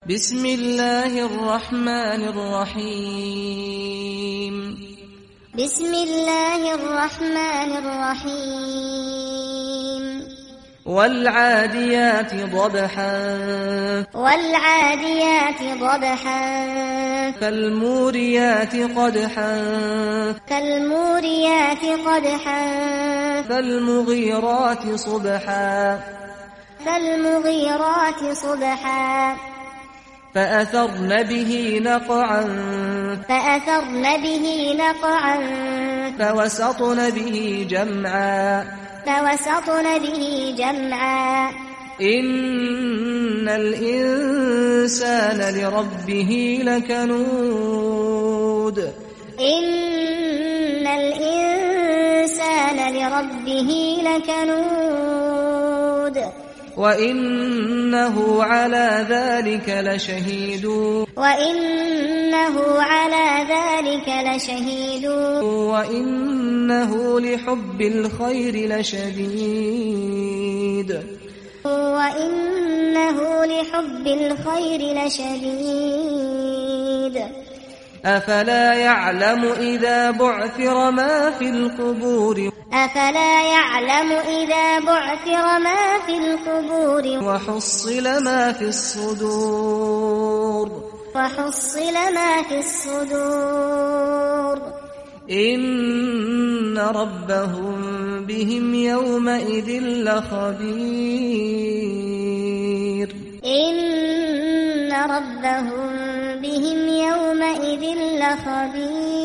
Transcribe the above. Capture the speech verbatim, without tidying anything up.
بسم الله الرحمن الرحيم بسم الله الرحمن الرحيم والعاديات ضبحا والعاديات ضبحا فالموريات قدحا فالموريات قدحا فالمغيرات صبحا فالمغيرات صبحا فأثرن به نقعا فأثرن به نقعا فوسطن به جمعا فوسطن به جمعا إن الإنسان لربه لكنود إن الإنسان لربه لكنود وإنه على ذلك لشهيد وإنه على ذلك لشهيد وإنه لحب الخير لشديد وإنه لحب الخير لشديد أفلا يعلم إذا بعثر ما في القبور أفلا يعلم إذا بعثر ما في القبور وحصل ما في الصدور وحصل ما في الصدور إن ربهم بهم يومئذ لخبير إن ربهم بهم يومئذ لخبير